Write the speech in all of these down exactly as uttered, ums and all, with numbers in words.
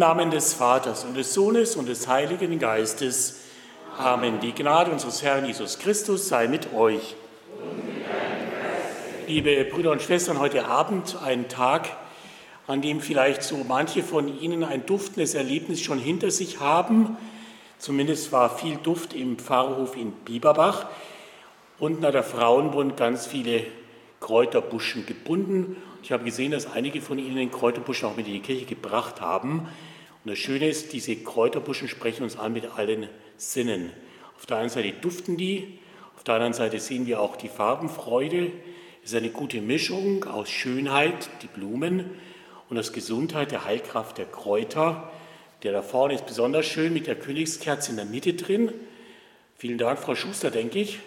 Namen des Vaters und des Sohnes und des Heiligen Geistes. Amen. Die Gnade unseres Herrn Jesus Christus sei mit euch. Liebe Brüder und Schwestern, heute Abend ein Tag, an dem vielleicht so manche von Ihnen ein duftendes Erlebnis schon hinter sich haben. Zumindest war viel Duft im Pfarrhof in Bieberbach. Unten hat der Frauenbund ganz viele Kräuterbuschen gebunden. Ich habe gesehen, dass einige von Ihnen den Kräuterbuschen auch mit in die Kirche gebracht haben. Und das Schöne ist, diese Kräuterbuschen sprechen uns an mit allen Sinnen. Auf der einen Seite duften die, auf der anderen Seite sehen wir auch die Farbenfreude. Es ist eine gute Mischung aus Schönheit, die Blumen, und aus Gesundheit, der Heilkraft der Kräuter. Der da vorne ist besonders schön mit der Königskerze in der Mitte drin. Vielen Dank, Frau Schuster, denke ich.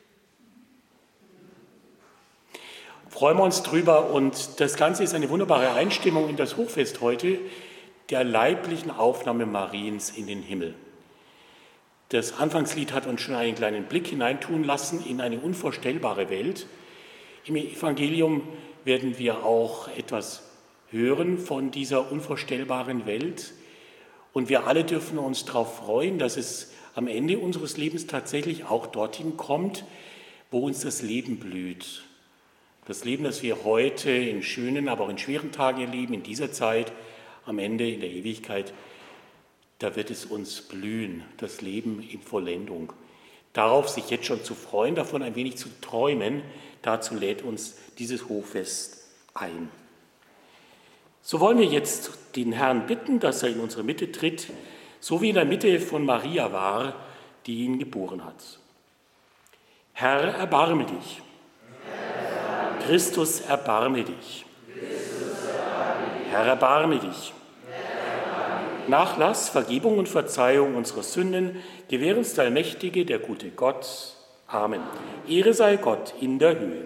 Freuen wir uns drüber, und das Ganze ist eine wunderbare Einstimmung in das Hochfest heute, der leiblichen Aufnahme Mariens in den Himmel. Das Anfangslied hat uns schon einen kleinen Blick hineintun lassen in eine unvorstellbare Welt. Im Evangelium werden wir auch etwas hören von dieser unvorstellbaren Welt, und wir alle dürfen uns darauf freuen, dass es am Ende unseres Lebens tatsächlich auch dorthin kommt, wo uns das Leben blüht. Das Leben, das wir heute in schönen, aber auch in schweren Tagen erleben, in dieser Zeit, am Ende, in der Ewigkeit, da wird es uns blühen, das Leben in Vollendung. Darauf sich jetzt schon zu freuen, davon ein wenig zu träumen, dazu lädt uns dieses Hochfest ein. So wollen wir jetzt den Herrn bitten, dass er in unsere Mitte tritt, so wie in der Mitte von Maria war, die ihn geboren hat. Herr, erbarme dich. Christus, erbarme dich. Herr, erbarme dich. Nachlass, Vergebung und Verzeihung unserer Sünden gewähr uns der Allmächtige, der gute Gott. Amen. Ehre sei Gott in der Höhe.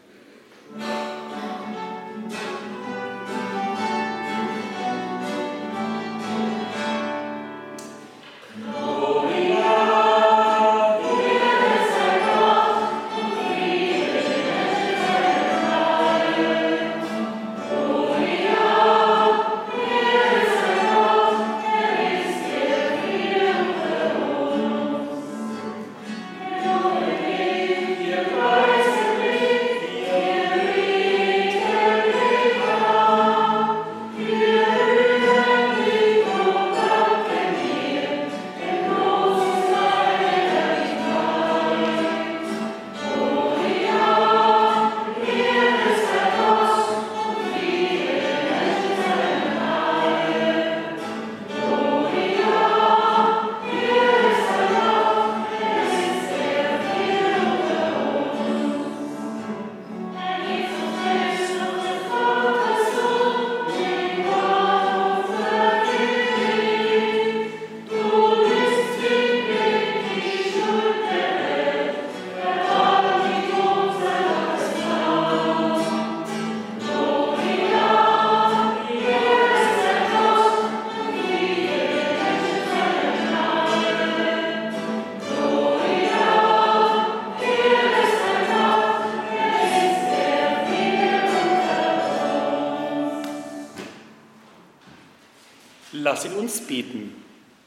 Lasset uns beten.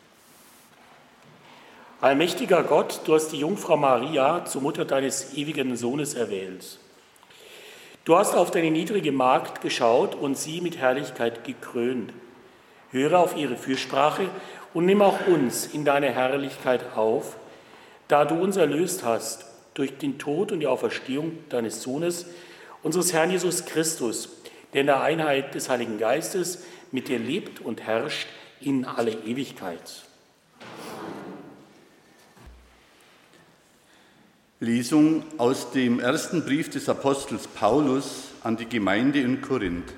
Allmächtiger Gott, du hast die Jungfrau Maria zur Mutter deines ewigen Sohnes erwählt. Du hast auf deine niedrige Magd geschaut und sie mit Herrlichkeit gekrönt. Höre auf ihre Fürsprache und nimm auch uns in deine Herrlichkeit auf, da du uns erlöst hast durch den Tod und die Auferstehung deines Sohnes, unseres Herrn Jesus Christus, der in der Einheit des Heiligen Geistes mit dir lebt und herrscht in alle Ewigkeit. Lesung aus dem ersten Brief des Apostels Paulus an die Gemeinde in Korinth.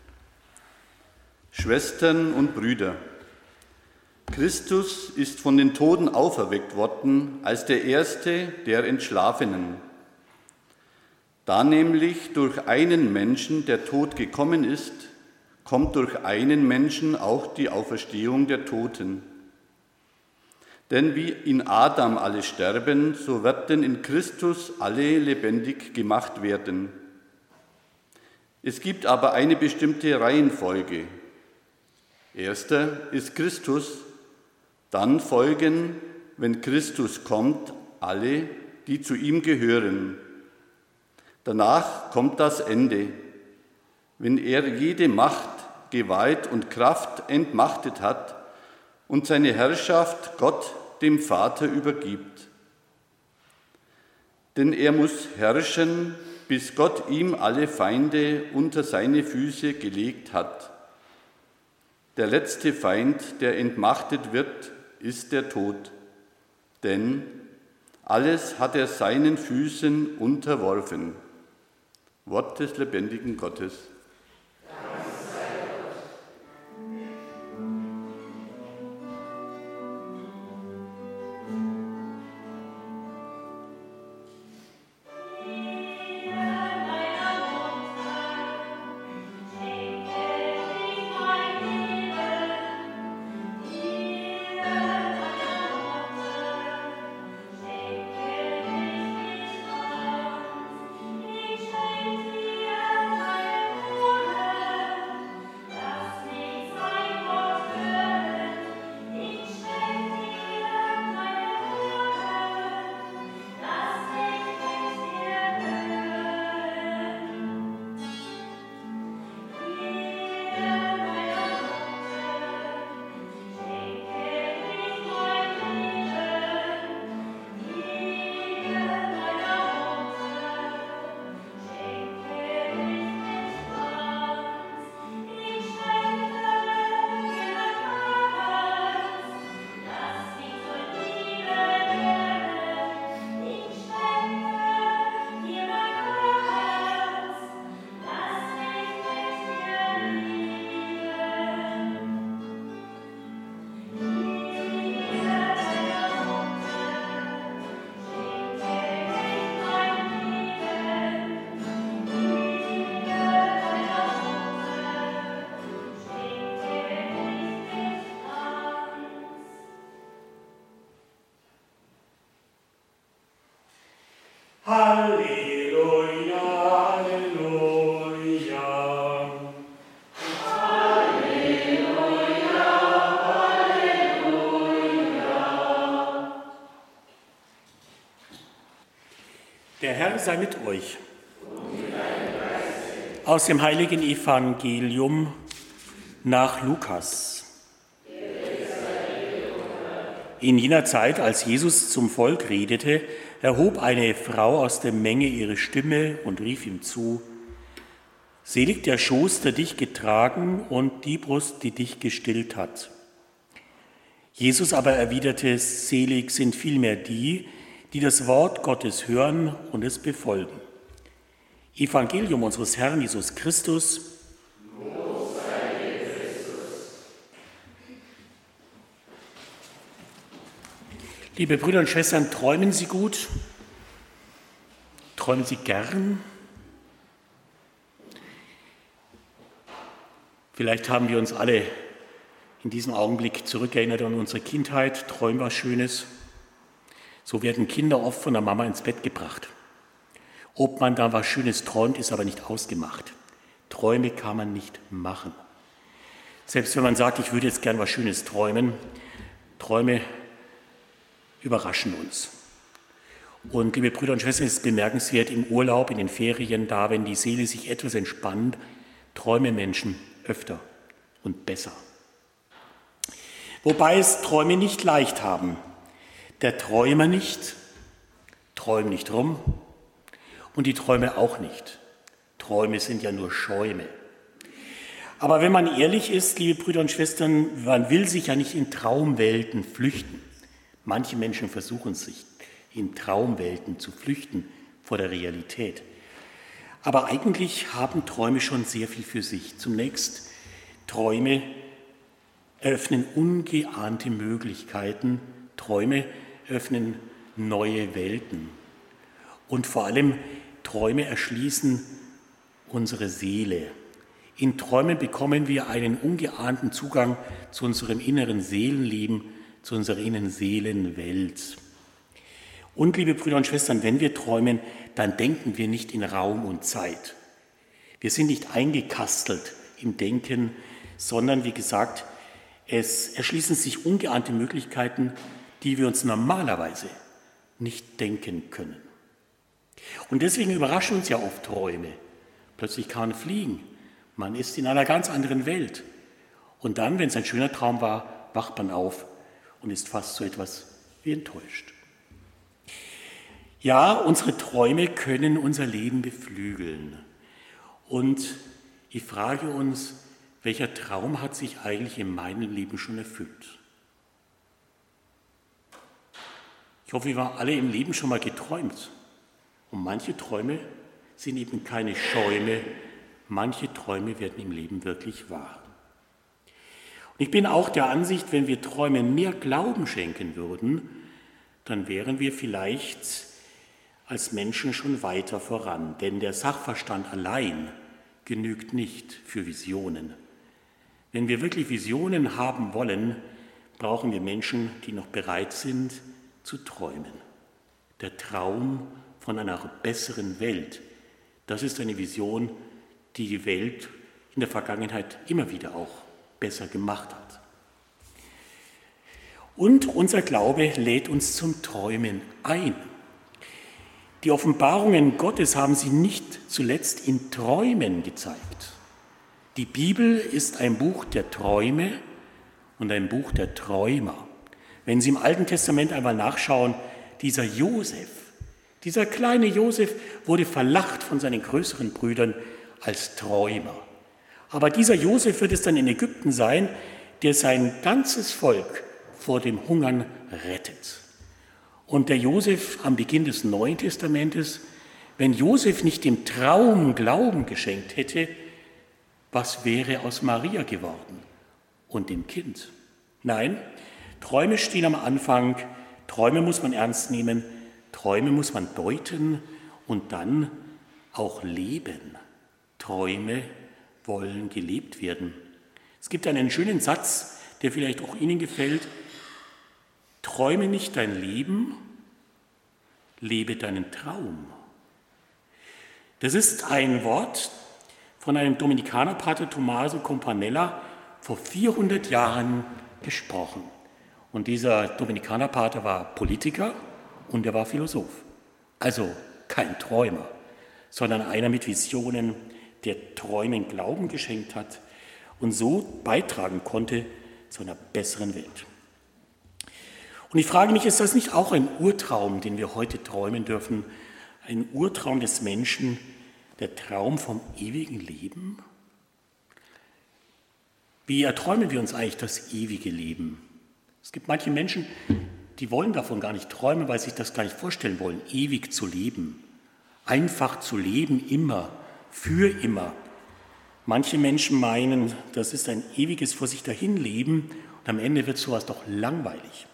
Schwestern und Brüder, Christus ist von den Toten auferweckt worden als der Erste der Entschlafenen. Da nämlich durch einen Menschen der Tod gekommen ist, kommt durch einen Menschen auch die Auferstehung der Toten. Denn wie in Adam alle sterben, so werden in Christus alle lebendig gemacht werden. Es gibt aber eine bestimmte Reihenfolge. Erster ist Christus, dann folgen, wenn Christus kommt, alle, die zu ihm gehören. Danach kommt das Ende, wenn er jede Macht, Gewalt und Kraft entmachtet hat und seine Herrschaft Gott, dem Vater, übergibt. Denn er muss herrschen, bis Gott ihm alle Feinde unter seine Füße gelegt hat. Der letzte Feind, der entmachtet wird, ist der Tod. Denn alles hat er seinen Füßen unterworfen. Wort des lebendigen Gottes. Halleluja, Halleluja. Halleluja, Halleluja. Der Herr sei mit euch. Aus dem heiligen Evangelium nach Lukas. In jener Zeit, als Jesus zum Volk redete, erhob eine Frau aus der Menge ihre Stimme und rief ihm zu: Selig der Schoß, der dich getragen, und die Brust, die dich gestillt hat. Jesus aber erwiderte: Selig sind vielmehr die, die das Wort Gottes hören und es befolgen. Evangelium unseres Herrn Jesus Christus. Lob sei dir, Christus. Liebe Brüder und Schwestern, träumen Sie gut? Träumen Sie gern? Vielleicht haben wir uns alle in diesem Augenblick zurückerinnert an unsere Kindheit, träumen was Schönes. So werden Kinder oft von der Mama ins Bett gebracht. Ob man da was Schönes träumt, ist aber nicht ausgemacht. Träume kann man nicht machen. Selbst wenn man sagt, ich würde jetzt gern was Schönes träumen, Träume überraschen uns. Und liebe Brüder und Schwestern, es ist bemerkenswert, im Urlaub, in den Ferien, da, wenn die Seele sich etwas entspannt, träumen Menschen öfter und besser. Wobei es Träume nicht leicht haben. Der Träumer nicht, träumt nicht rum und die Träume auch nicht. Träume sind ja nur Schäume. Aber wenn man ehrlich ist, liebe Brüder und Schwestern, man will sich ja nicht in Traumwelten flüchten. Manche Menschen versuchen sich in Traumwelten zu flüchten vor der Realität. Aber eigentlich haben Träume schon sehr viel für sich. Zunächst, Träume eröffnen ungeahnte Möglichkeiten. Träume öffnen neue Welten. Und vor allem, Träume erschließen unsere Seele. In Träumen bekommen wir einen ungeahnten Zugang zu unserem inneren Seelenleben, zu unserer inneren Seelenwelt. Und, liebe Brüder und Schwestern, wenn wir träumen, dann denken wir nicht in Raum und Zeit. Wir sind nicht eingekastelt im Denken, sondern, wie gesagt, Es erschließen sich ungeahnte Möglichkeiten, die wir uns normalerweise nicht denken können. Und deswegen überraschen uns ja oft Träume. Plötzlich kann man fliegen. Man ist in einer ganz anderen Welt. Und dann, wenn es ein schöner Traum war, wacht man auf und ist fast so etwas wie enttäuscht. Ja, unsere Träume können unser Leben beflügeln. Und ich frage uns, welcher Traum hat sich eigentlich in meinem Leben schon erfüllt? Ich hoffe, wir haben alle im Leben schon mal geträumt. Und manche Träume sind eben keine Schäume, manche Träume werden im Leben wirklich wahr. Und ich bin auch der Ansicht, wenn wir Träumen mehr Glauben schenken würden, dann wären wir vielleicht als Menschen schon weiter voran. Denn der Sachverstand allein genügt nicht für Visionen. Wenn wir wirklich Visionen haben wollen, brauchen wir Menschen, die noch bereit sind zu träumen. Der Traum von einer besseren Welt, das ist eine Vision, die die Welt in der Vergangenheit immer wieder auch besser gemacht hat. Und unser Glaube lädt uns zum Träumen ein. Die Offenbarungen Gottes haben sie nicht zuletzt in Träumen gezeigt. Die Bibel ist ein Buch der Träume und ein Buch der Träumer. Wenn Sie im Alten Testament einmal nachschauen, dieser Josef, dieser kleine Josef wurde verlacht von seinen größeren Brüdern als Träumer. Aber dieser Josef wird es dann in Ägypten sein, der sein ganzes Volk vor dem Hungern rettet. Und der Josef am Beginn des Neuen Testamentes, wenn Josef nicht dem Traum Glauben geschenkt hätte, was wäre aus Maria geworden und dem Kind? Nein, Träume stehen am Anfang, Träume muss man ernst nehmen, Träume muss man deuten und dann auch leben. Träume wollen gelebt werden. Es gibt einen schönen Satz, der vielleicht auch Ihnen gefällt. Träume nicht dein Leben, lebe deinen Traum. Das ist ein Wort von einem Dominikanerpater Tommaso Campanella vor vierhundert Jahren gesprochen. Und dieser Dominikanerpater war Politiker und er war Philosoph. Also kein Träumer, sondern einer mit Visionen, der Träumen Glauben geschenkt hat und so beitragen konnte zu einer besseren Welt. Und ich frage mich, ist das nicht auch ein Urtraum, den wir heute träumen dürfen? Ein Urtraum des Menschen, der Traum vom ewigen Leben? Wie erträumen wir uns eigentlich das ewige Leben? Es gibt manche Menschen, die wollen davon gar nicht träumen, weil sie sich das gar nicht vorstellen wollen, ewig zu leben. Einfach zu leben, immer, für immer. Manche Menschen meinen, das ist ein ewiges vor sich dahin Leben und am Ende wird sowas doch langweilig.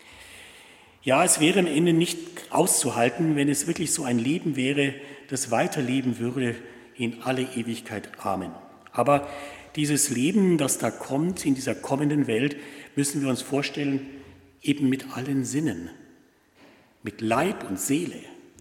Ja, es wäre am Ende nicht auszuhalten, wenn es wirklich so ein Leben wäre, das weiterleben würde in alle Ewigkeit. Amen. Aber dieses Leben, das da kommt, in dieser kommenden Welt, müssen wir uns vorstellen, eben mit allen Sinnen, mit Leib und Seele.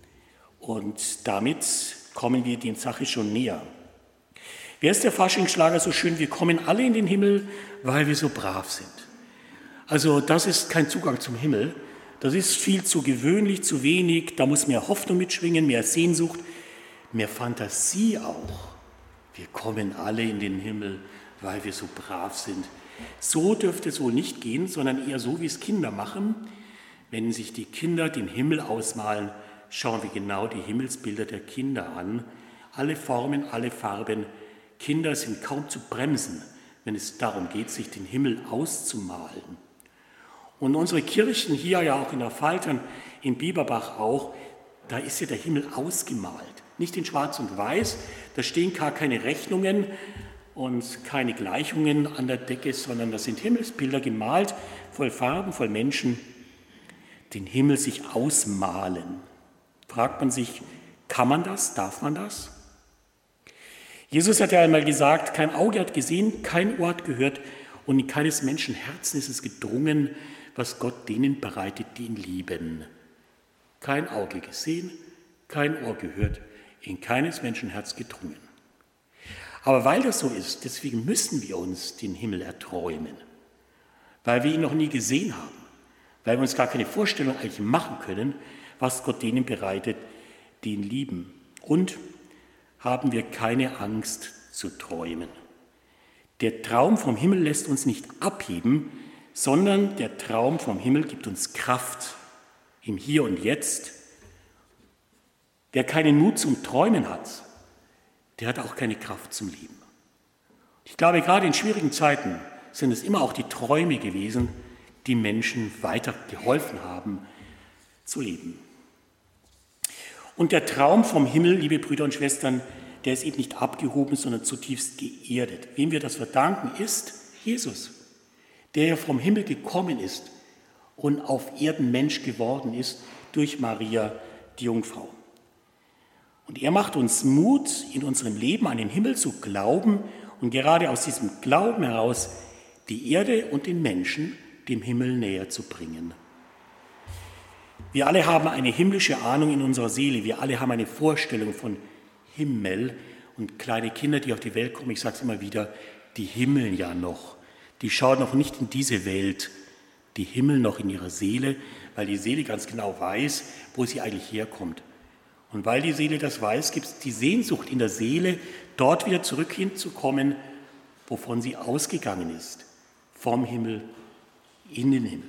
Und damit kommen wir der Sache schon näher. Wer ist der Faschingsschlager so schön? Wir kommen alle in den Himmel, weil wir so brav sind. Also das ist kein Zugang zum Himmel. Das ist viel zu gewöhnlich, zu wenig. Da muss mehr Hoffnung mitschwingen, mehr Sehnsucht, mehr Fantasie auch. Wir kommen alle in den Himmel, weil wir so brav sind. So dürfte es wohl nicht gehen, sondern eher so, wie es Kinder machen. Wenn sich die Kinder den Himmel ausmalen, schauen wir genau die Himmelsbilder der Kinder an. Alle Formen, alle Farben. Kinder sind kaum zu bremsen, wenn es darum geht, sich den Himmel auszumalen. Und unsere Kirchen hier ja auch in der Faltern, in Bieberbach auch, da ist ja der Himmel ausgemalt. Nicht in Schwarz und Weiß, da stehen gar keine Rechnungen und keine Gleichungen an der Decke, sondern das sind Himmelsbilder gemalt, voll Farben, voll Menschen, den Himmel sich ausmalen. Fragt man sich, kann man das, darf man das? Jesus hat ja einmal gesagt, kein Auge hat gesehen, kein Ohr hat gehört und in keines Menschen Herzen ist es gedrungen, was Gott denen bereitet, die ihn lieben. Kein Auge gesehen, kein Ohr gehört, in keines Menschen Herz gedrungen. Aber weil das so ist, deswegen müssen wir uns den Himmel erträumen. weil wir ihn noch nie gesehen haben, weil wir uns gar keine Vorstellung eigentlich machen können, was Gott denen bereitet, die ihn lieben. Und haben wir keine Angst zu träumen. Der Traum vom Himmel lässt uns nicht abheben, sondern der Traum vom Himmel gibt uns Kraft im Hier und Jetzt. Wer keinen Mut zum Träumen hat, der hat auch keine Kraft zum Leben. Ich glaube, gerade in schwierigen Zeiten sind es immer auch die Träume gewesen, die Menschen weitergeholfen haben, zu leben. Und der Traum vom Himmel, liebe Brüder und Schwestern, der ist eben nicht abgehoben, sondern zutiefst geerdet. Wem wir das verdanken, ist Jesus, der ja vom Himmel gekommen ist und auf Erden Mensch geworden ist durch Maria, die Jungfrau. Und er macht uns Mut, in unserem Leben an den Himmel zu glauben und gerade aus diesem Glauben heraus die Erde und den Menschen dem Himmel näher zu bringen. Wir alle haben eine himmlische Ahnung in unserer Seele. Wir alle haben eine Vorstellung von Himmel. Und kleine Kinder, die auf die Welt kommen, ich sage es immer wieder, die himmeln ja noch. Die schauen noch nicht in diese Welt. Die himmeln noch in ihrer Seele, weil die Seele ganz genau weiß, wo sie eigentlich herkommt. Und weil die Seele das weiß, gibt es die Sehnsucht in der Seele, dort wieder zurück hinzukommen, wovon sie ausgegangen ist. Vom Himmel in den Himmel.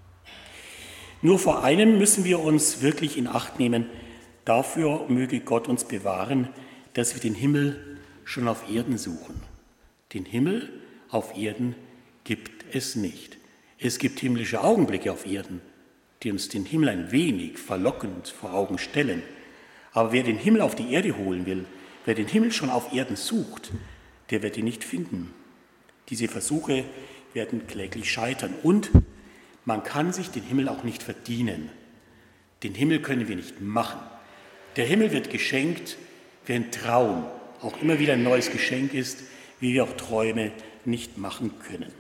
Nur vor einem müssen wir uns wirklich in Acht nehmen. Dafür möge Gott uns bewahren, dass wir den Himmel schon auf Erden suchen. Den Himmel auf Erden gibt es nicht. Es gibt himmlische Augenblicke auf Erden, die uns den Himmel ein wenig verlockend vor Augen stellen. Aber wer den Himmel auf die Erde holen will, wer den Himmel schon auf Erden sucht, der wird ihn nicht finden. Diese Versuche werden kläglich scheitern. Und man kann sich den Himmel auch nicht verdienen. Den Himmel können wir nicht machen. Der Himmel wird geschenkt wie ein Traum, auch immer wieder ein neues Geschenk ist, wie wir auch Träume nicht machen können.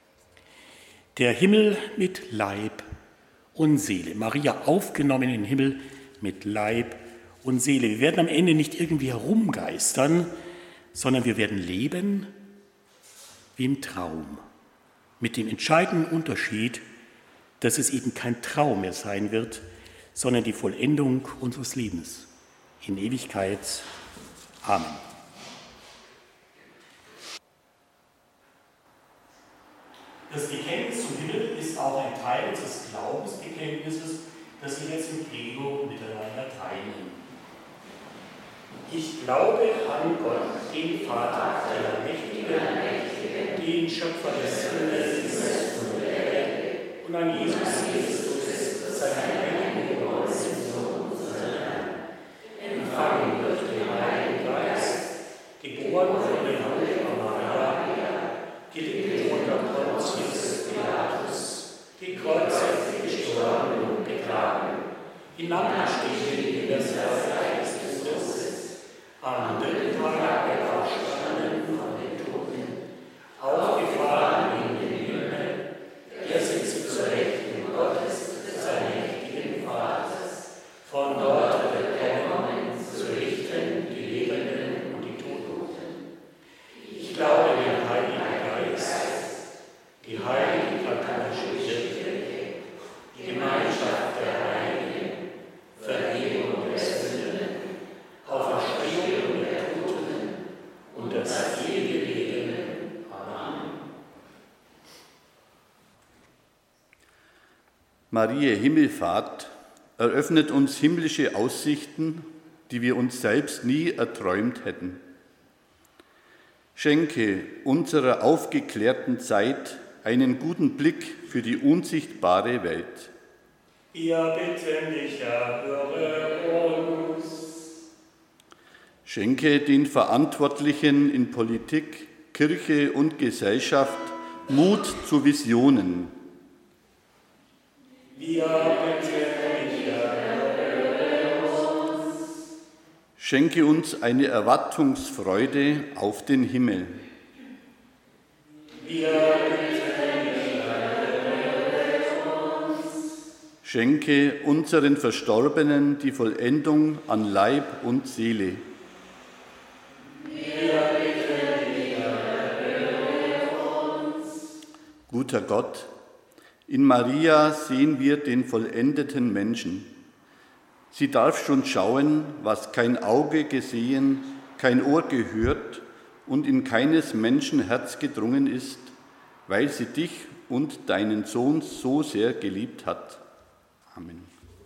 Der Himmel mit Leib und Seele. Maria aufgenommen in den Himmel mit Leib und Seele. Wir werden am Ende nicht irgendwie herumgeistern, sondern wir werden leben wie im Traum. Mit dem entscheidenden Unterschied, dass es eben kein Traum mehr sein wird, sondern die Vollendung unseres Lebens in Ewigkeit. Amen. Das Bekenntnis zum Himmel ist auch ein Teil unseres Glaubensbekenntnisses, das wir jetzt im Credo miteinander teilen. Ich glaube an Gott, den Vater, der Mächtige, den Schöpfer des Himmels und der Erde, und an Jesus Christus, seinen heiligen geborenen Sohn, empfangen durch den Heiligen Geist, geboren von der Mutter Maria, gelitten unter Pontius Pilatus, gekreuzigt, gestorben und begraben, hinabgestiegen in das Reich des Todes, am dritten Tag auferstanden von den Toten, aufgefahren in den Himmel, er sitzt zur Rechten Gottes, seines mächtigen Vaters, von dort wird er kommen, zu richten die Lebenden und die Toten. Ich glaube den Heiligen Geist, die heilige katholische Kirche, die Gemeinschaft der Heiligen, Vergebung der Sünden, Auferstehung der Toten und das ewige Leben. Amen. Mariä Himmelfahrt eröffnet uns himmlische Aussichten, die wir uns selbst nie erträumt hätten. Schenke unserer aufgeklärten Zeit einen guten Blick für die unsichtbare Welt. Wir bitten dich, erhöre uns. Schenke den Verantwortlichen in Politik, Kirche und Gesellschaft Mut zu Visionen. Wir bitten dich, erhöre uns. Schenke uns eine Erwartungsfreude auf den Himmel. Wir bitten dich, erhöre uns. Schenke unseren Verstorbenen die Vollendung an Leib und Seele. Wir bitten dich, erhöre uns. Guter Gott, In Maria sehen wir den vollendeten Menschen. Sie darf schon schauen, was kein Auge gesehen, kein Ohr gehört und in keines Menschen Herz gedrungen ist, weil sie dich und deinen Sohn so sehr geliebt hat. Amen.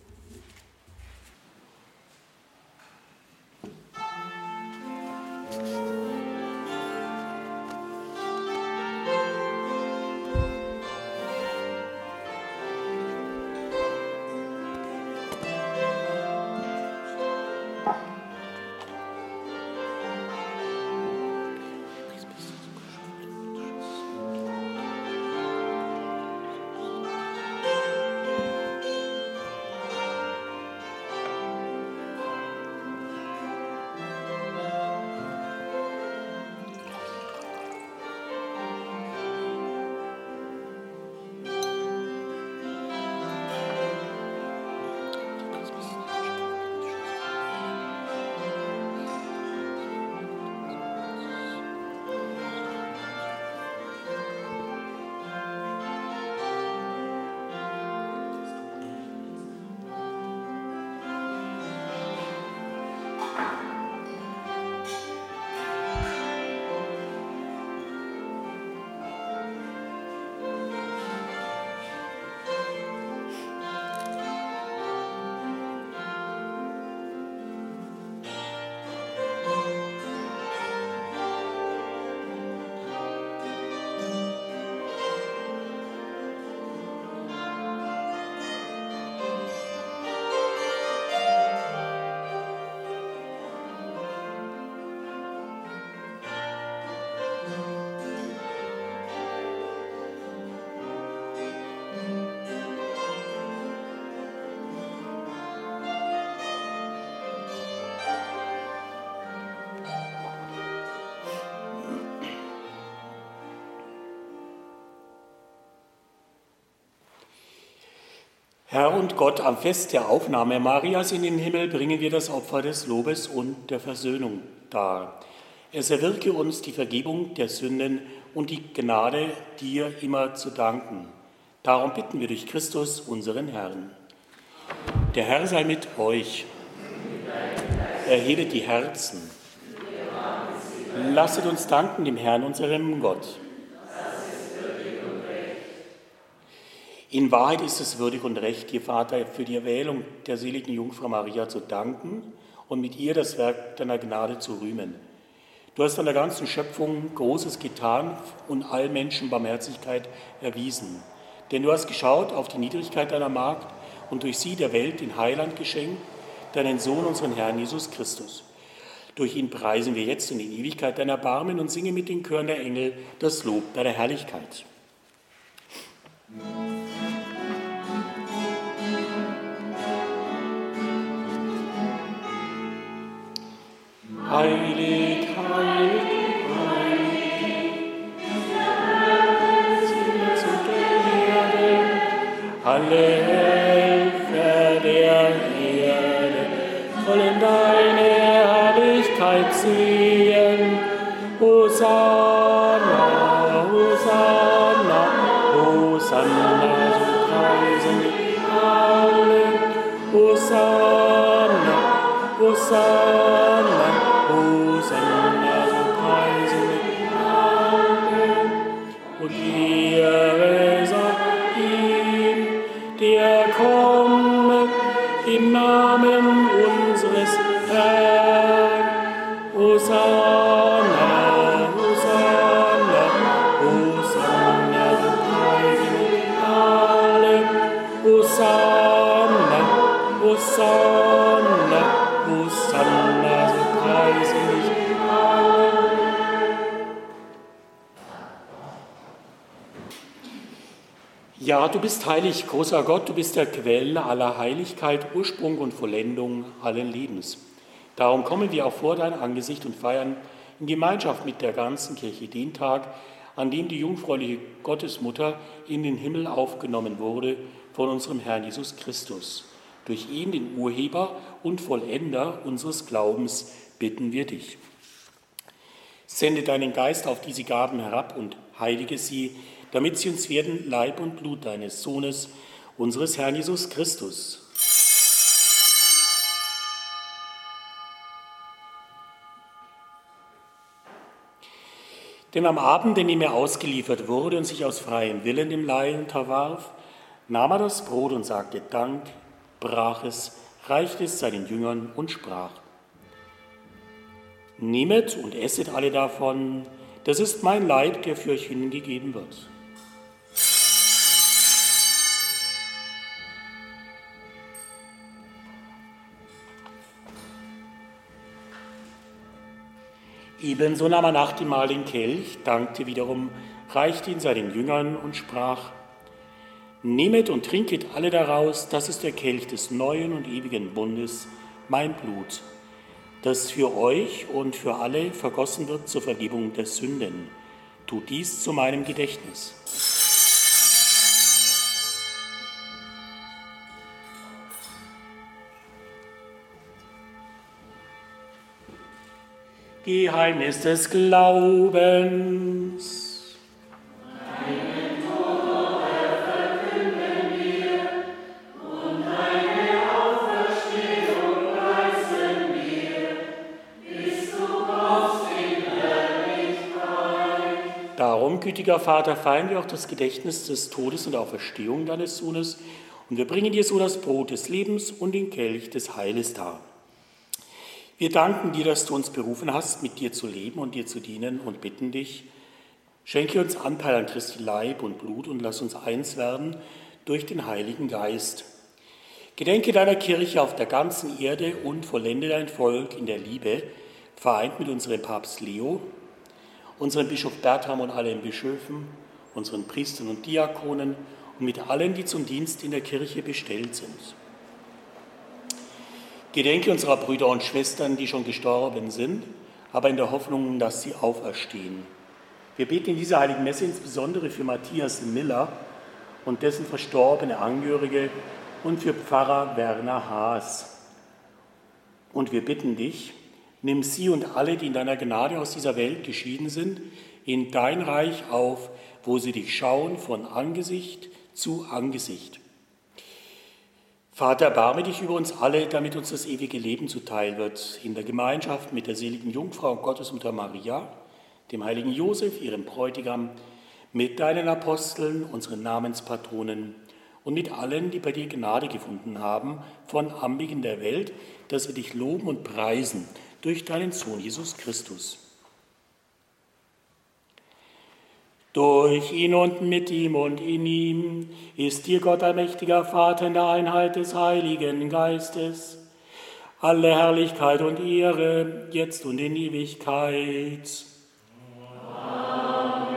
Herr und Gott, am Fest der Aufnahme Marias in den Himmel bringen wir das Opfer des Lobes und der Versöhnung dar. Es erwirke uns die Vergebung der Sünden und die Gnade, dir immer zu danken. Darum bitten wir durch Christus, unseren Herrn. Der Herr sei mit euch. Erhebet die Herzen. Lasset uns danken dem Herrn, unserem Gott. In Wahrheit ist es würdig und recht, dir, Vater, für die Erwählung der seligen Jungfrau Maria zu danken und mit ihr das Werk deiner Gnade zu rühmen. Du hast an der ganzen Schöpfung Großes getan und allen Menschen Barmherzigkeit erwiesen. Denn du hast geschaut auf die Niedrigkeit deiner Magd und durch sie der Welt den Heiland geschenkt, deinen Sohn, unseren Herrn Jesus Christus. Durch ihn preisen wir jetzt in die Ewigkeit dein Erbarmen und singen mit den Chören der Engel das Lob deiner Herrlichkeit. Heilig, heilig, heilig, Himmels und der Erde, alle Helfer der Erde wollen deine Herrlichkeit sehen. Hosanna, Hosanna, Hosanna, so preisen wir alle. Hosanna, Hosanna. Hosanna, so preisen wir alle. Und Ehre sei ihm, der kommt im Namen unseres Herrn. Hosanna, Hosanna, Hosanna, so preisen wir alle. Hosanna, Hosanna, Hosanna, so preisen dich alle. Ja, du bist heilig, großer Gott, du bist der Quelle aller Heiligkeit, Ursprung und Vollendung allen Lebens. Darum kommen wir auch vor dein Angesicht und feiern in Gemeinschaft mit der ganzen Kirche den Tag, an dem die jungfräuliche Gottesmutter in den Himmel aufgenommen wurde von unserem Herrn Jesus Christus. Durch ihn, den Urheber und Vollender unseres Glaubens, bitten wir dich. Sende deinen Geist auf diese Gaben herab und heilige sie, damit sie uns werden Leib und Blut deines Sohnes, unseres Herrn Jesus Christus. Denn am Abend, in dem er ausgeliefert wurde und sich aus freiem Willen dem Leid unterwarf, nahm er das Brot und sagte Dank, brach es, reichte es seinen Jüngern und sprach: Nehmet und esset alle davon, das ist mein Leib, der für euch hingegeben wird. Ebenso nahm er nach dem Mahl den Kelch, dankte wiederum, reichte ihn seinen Jüngern und sprach: Nehmet und trinket alle daraus, das ist der Kelch des neuen und ewigen Bundes, mein Blut, das für euch und für alle vergossen wird zur Vergebung der Sünden. Tut dies zu meinem Gedächtnis. Geheimnis des Glaubens. Deinen Tod verkünden wir und deine Auferstehung preisen wir, bis du kommst in Herrlichkeit. Darum, gütiger Vater, feiern wir auch das Gedächtnis des Todes und Auferstehung deines Sohnes und wir bringen dir so das Brot des Lebens und den Kelch des Heiles dar. Wir danken dir, dass du uns berufen hast, mit dir zu leben und dir zu dienen und bitten dich, schenke uns Anteil an Christi Leib und Blut und lass uns eins werden durch den Heiligen Geist. Gedenke deiner Kirche auf der ganzen Erde und vollende dein Volk in der Liebe, vereint mit unserem Papst Leo, unserem Bischof Bertram und allen Bischöfen, unseren Priestern und Diakonen und mit allen, die zum Dienst in der Kirche bestellt sind. Gedenke unserer Brüder und Schwestern, die schon gestorben sind, aber in der Hoffnung, dass sie auferstehen. Wir beten in dieser Heiligen Messe insbesondere für Matthias Miller und dessen verstorbene Angehörige und für Pfarrer Werner Haas. Und wir bitten dich, nimm sie und alle, die in deiner Gnade aus dieser Welt geschieden sind, in dein Reich auf, wo sie dich schauen von Angesicht zu Angesicht. Vater, erbarme dich über uns alle, damit uns das ewige Leben zuteil wird, in der Gemeinschaft mit der seligen Jungfrau und Gottesmutter Maria, dem heiligen Josef, ihrem Bräutigam, mit deinen Aposteln, unseren Namenspatronen und mit allen, die bei dir Gnade gefunden haben, von Anbeginn der Welt, dass wir dich loben und preisen durch deinen Sohn Jesus Christus. Durch ihn und mit ihm und in ihm ist dir Gott, allmächtiger Vater, in der Einheit des Heiligen Geistes, alle Herrlichkeit und Ehre, jetzt und in Ewigkeit. Amen.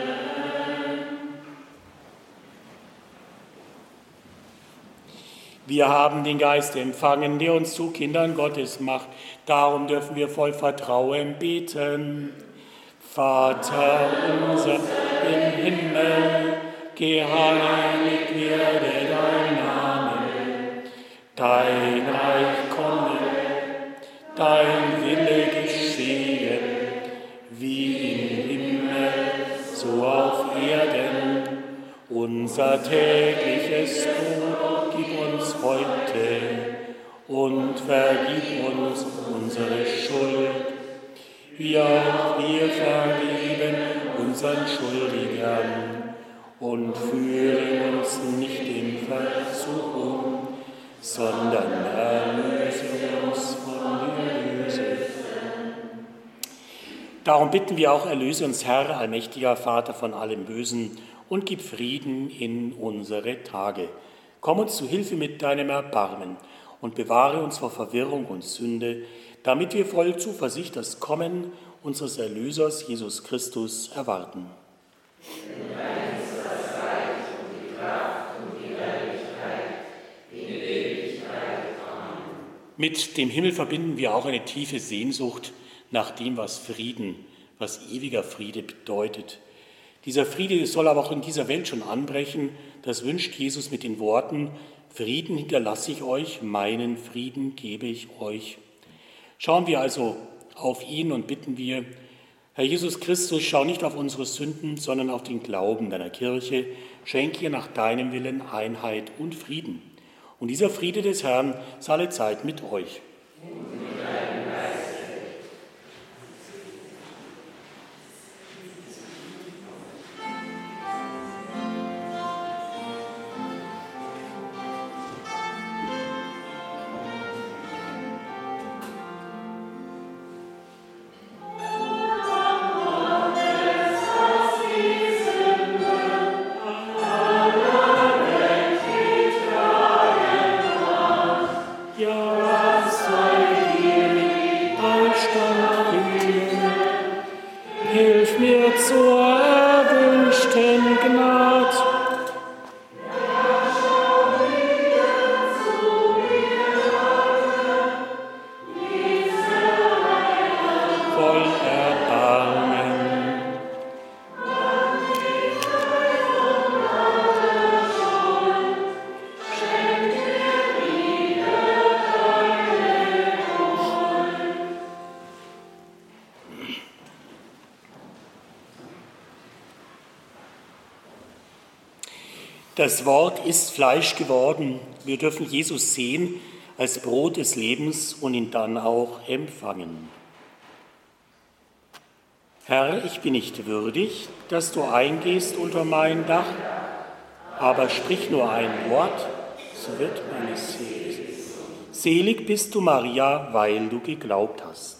Wir haben den Geist empfangen, der uns zu Kindern Gottes macht. Darum dürfen wir voll Vertrauen beten. Vater unser im Himmel, geheiligt werde dein Name, dein Reich komme, dein Wille geschehe, wie im Himmel, so auf Erden. Unser tägliches Brot gib uns heute und vergib uns unsere Schuld, wie auch wir vergeben unseren Schuldigern, und führe uns nicht in Versuchung, sondern erlöse uns von dem Bösen. Darum bitten wir auch, erlöse uns, Herr, allmächtiger Vater, von allem Bösen und gib Frieden in unsere Tage. Komm uns zu Hilfe mit deinem Erbarmen und bewahre uns vor Verwirrung und Sünde, damit wir voll Zuversicht das Kommen unseres Erlösers Jesus Christus erwarten. Denn dein ist das Reich und die Kraft und die Herrlichkeit in Ewigkeit. Amen. Mit dem Himmel verbinden wir auch eine tiefe Sehnsucht nach dem, was Frieden, was ewiger Friede bedeutet. Dieser Friede soll aber auch in dieser Welt schon anbrechen. Das wünscht Jesus mit den Worten: Frieden hinterlasse ich euch, meinen Frieden gebe ich euch. Schauen wir also auf ihn und bitten wir, Herr Jesus Christus, schau nicht auf unsere Sünden, sondern auf den Glauben deiner Kirche. Schenke ihr nach deinem Willen Einheit und Frieden. Und dieser Friede des Herrn sei alle Zeit mit euch. Das Wort ist Fleisch geworden. Wir dürfen Jesus sehen als Brot des Lebens und ihn dann auch empfangen. Herr, ich bin nicht würdig, dass du eingehst unter mein Dach, aber sprich nur ein Wort, so wird meine Seele. Selig bist du, Maria, weil du geglaubt hast.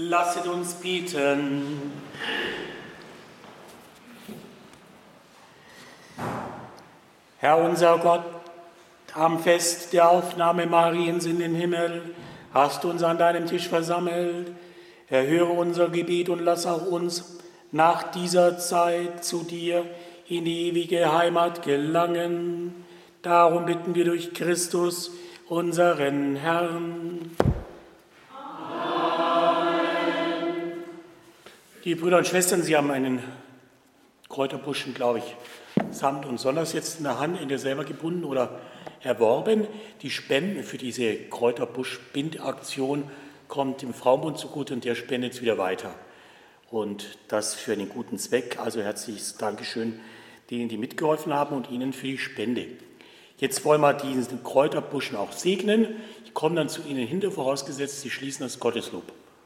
Lasset uns beten. Herr unser Gott, am Fest der Aufnahme Mariens in den Himmel hast du uns an deinem Tisch versammelt. Erhöre unser Gebet und lass auch uns nach dieser Zeit zu dir in die ewige Heimat gelangen. Darum bitten wir durch Christus, unseren Herrn. Amen. Die Brüder und Schwestern, Sie haben einen Kräuterbuschen, glaube ich, samt und sonders jetzt in der Hand, entweder selber gebunden oder erworben. Die Spenden für diese Kräuterbusch-Bindaktion kommt dem Frauenbund zugute und der spendet es wieder weiter. Und das für einen guten Zweck. Also herzliches Dankeschön denen, die mitgeholfen haben und Ihnen für die Spende. Jetzt wollen wir diesen Kräuterbuschen auch segnen. Ich komme dann zu Ihnen hinter, vorausgesetzt, Sie schließen das Gotteslob.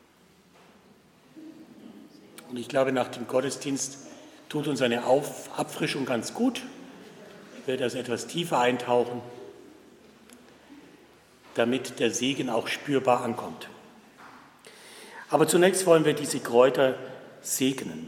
Und ich glaube, nach dem Gottesdienst tut uns eine Auf- Abfrischung ganz gut. Ich werde das etwas tiefer eintauchen, damit der Segen auch spürbar ankommt. Aber zunächst wollen wir diese Kräuter segnen.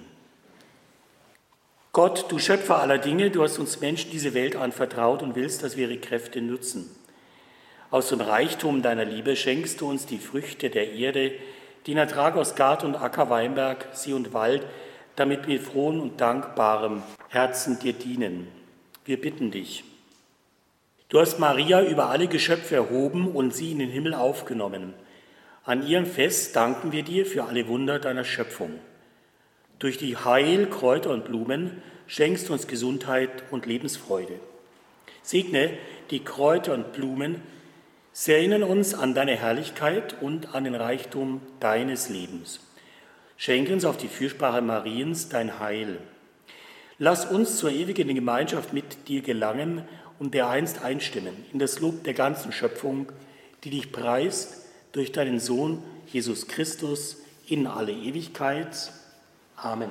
Gott, du Schöpfer aller Dinge, du hast uns Menschen diese Welt anvertraut und willst, dass wir ihre Kräfte nutzen. Aus dem Reichtum deiner Liebe schenkst du uns die Früchte der Erde, den Ertrag aus Garten und Acker, Weinberg, See und Wald, damit wir frohen und dankbarem Herzen dir dienen. Wir bitten dich. Du hast Maria über alle Geschöpfe erhoben und sie in den Himmel aufgenommen. An ihrem Fest danken wir dir für alle Wunder deiner Schöpfung. Durch die Heil, Kräuter und Blumen schenkst du uns Gesundheit und Lebensfreude. Segne die Kräuter und Blumen, sie erinnern uns an deine Herrlichkeit und an den Reichtum deines Lebens. Schenke uns auf die Fürsprache Mariens dein Heil. Lass uns zur ewigen Gemeinschaft mit dir gelangen und dereinst einstimmen in das Lob der ganzen Schöpfung, die dich preist durch deinen Sohn Jesus Christus in alle Ewigkeit. Amen.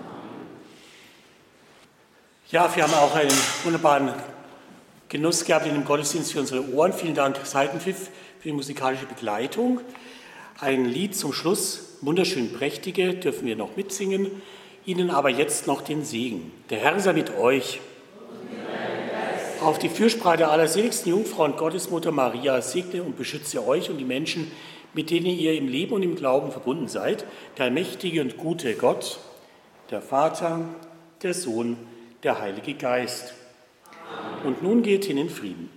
Ja, wir haben auch einen wunderbaren Genuss gehabt in dem Gottesdienst für unsere Ohren. Vielen Dank, Seitenpfiff, für die musikalische Begleitung. Ein Lied zum Schluss, wunderschön prächtige, dürfen wir noch mitsingen. Ihnen aber jetzt noch den Segen. Der Herr sei mit euch. Auf die Fürsprache der allerseligsten Jungfrau und Gottesmutter Maria segne und beschütze euch und die Menschen, mit denen ihr im Leben und im Glauben verbunden seid, der allmächtige und gute Gott, der Vater, der Sohn, der Heilige Geist. Und nun geht hin in Frieden.